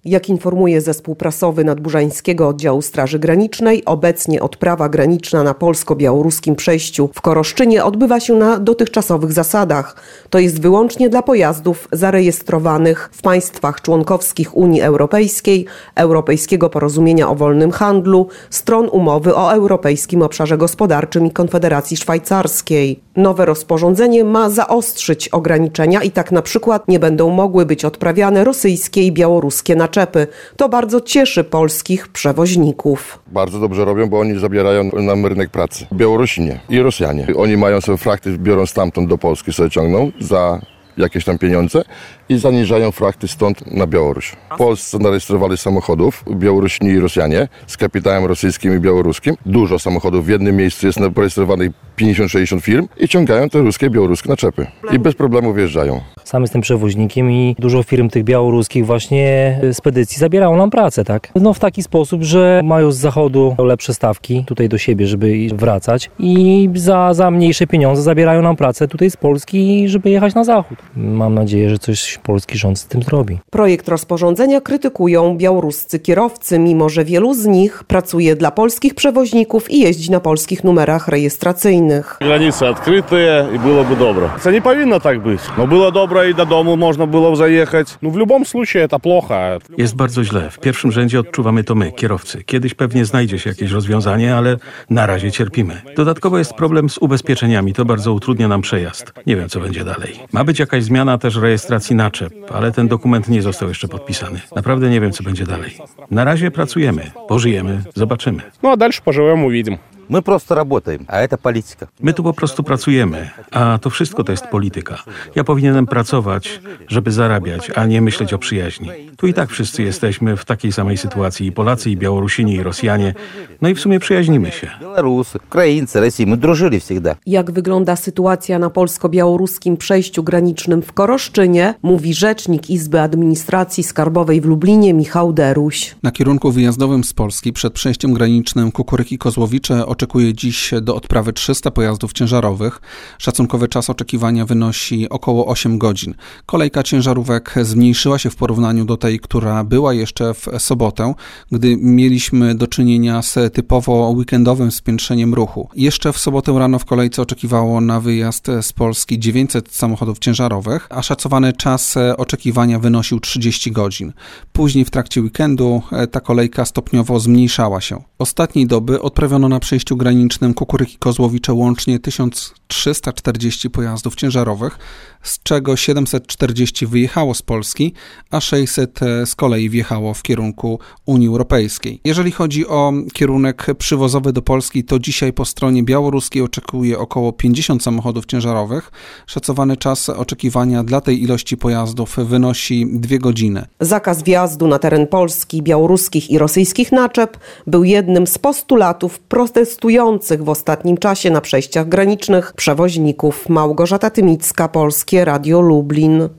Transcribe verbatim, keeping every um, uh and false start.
Jak informuje zespół prasowy Nadburzańskiego Oddziału Straży Granicznej, obecnie odprawa graniczna na polsko-białoruskim przejściu w Koroszczynie odbywa się na dotychczasowych zasadach. To jest wyłącznie dla pojazdów zarejestrowanych w państwach członkowskich Unii Europejskiej, Europejskiego Porozumienia o Wolnym Handlu, stron umowy o Europejskim Obszarze Gospodarczym i Konfederacji Szwajcarskiej. Nowe rozporządzenie ma zaostrzyć ograniczenia i tak na przykład nie będą mogły być odprawiane rosyjskie i białoruskie naczepy. To bardzo cieszy polskich przewoźników. Bardzo dobrze robią, bo oni zabierają nam rynek pracy. Białorusini i Rosjanie. Oni mają sobie frakty, biorą stamtąd do Polski, sobie ciągną za jakieś tam pieniądze i zaniżają frakty stąd na Białoruś. W Polsce zarejestrowali samochodów Białorusini i Rosjanie z kapitałem rosyjskim i białoruskim. Dużo samochodów w jednym miejscu jest zarejestrowanych pięćdziesiąt sześćdziesiąt firm i ciągają te ruskie i białoruskie naczepy. I bez problemu wjeżdżają. Sam jestem przewoźnikiem i dużo firm tych białoruskich właśnie spedycji zabierało nam pracę, tak? No w taki sposób, że mają z zachodu lepsze stawki tutaj do siebie, żeby wracać i za, za mniejsze pieniądze zabierają nam pracę tutaj z Polski, żeby jechać na zachód. Mam nadzieję, że coś polski rząd z tym zrobi. Projekt rozporządzenia krytykują białoruscy kierowcy, mimo że wielu z nich pracuje dla polskich przewoźników i jeździ na polskich numerach rejestracyjnych. Granice odkryte i byłoby dobre. To nie powinno tak być. No było dobre i do domu można było zajechać. No w любом случае to плохо. Jest bardzo źle. W pierwszym rzędzie odczuwamy to my, kierowcy. Kiedyś pewnie znajdzie się jakieś rozwiązanie, ale na razie cierpimy. Dodatkowo jest problem z ubezpieczeniami. To bardzo utrudnia nam przejazd. Nie wiem, co będzie dalej. Ma być jakaś zmiana też rejestracji naczep, ale ten dokument nie został jeszcze podpisany. Naprawdę nie wiem, co będzie dalej. Na razie pracujemy, pożyjemy, zobaczymy. No a dalej pożyjemy, uwidzimy. My prosto работаем, a to polityka. My tu po prostu pracujemy, a to wszystko to jest polityka. Ja powinienem pracować, żeby zarabiać, a nie myśleć o przyjaźni. Tu i tak wszyscy jesteśmy w takiej samej sytuacji, i Polacy, i Białorusini, i Rosjanie. No i w sumie przyjaźnimy się. Białorusy, Ukraińcy, Rosji, my drużyli всегда. Jak wygląda sytuacja na polsko-białoruskim przejściu granicznym w Koroszczynie, mówi rzecznik Izby Administracji Skarbowej w Lublinie Michał Deruś. Na kierunku wyjazdowym z Polski przed przejściem granicznym Kukuryki-Kozłowice oczekuje dziś do odprawy trzysta pojazdów ciężarowych. Szacunkowy czas oczekiwania wynosi około osiem godzin. Kolejka ciężarówek zmniejszyła się w porównaniu do tej, która była jeszcze w sobotę, gdy mieliśmy do czynienia z typowo weekendowym spiętrzeniem ruchu. Jeszcze w sobotę rano w kolejce oczekiwało na wyjazd z Polski dziewięćset samochodów ciężarowych, a szacowany czas oczekiwania wynosił trzydzieści godzin. Później w trakcie weekendu ta kolejka stopniowo zmniejszała się. Ostatniej doby odprawiono na przejściu granicznym Kukuryki-Kozłowice łącznie tysiąc trzysta czterdzieści pojazdów ciężarowych, z czego siedemset czterdzieści wyjechało z Polski, a sześćset z kolei wjechało w kierunku Unii Europejskiej. Jeżeli chodzi o kierunek przywozowy do Polski, to dzisiaj po stronie białoruskiej oczekuje około pięćdziesiąt samochodów ciężarowych. Szacowany czas oczekiwania dla tej ilości pojazdów wynosi dwie godziny. Zakaz wjazdu na teren Polski, białoruskich i rosyjskich naczep był jednym z postulatów protestujących w ostatnim czasie na przejściach granicznych przewoźników. Małgorzata Tymicka, Polskie Radio Lublin.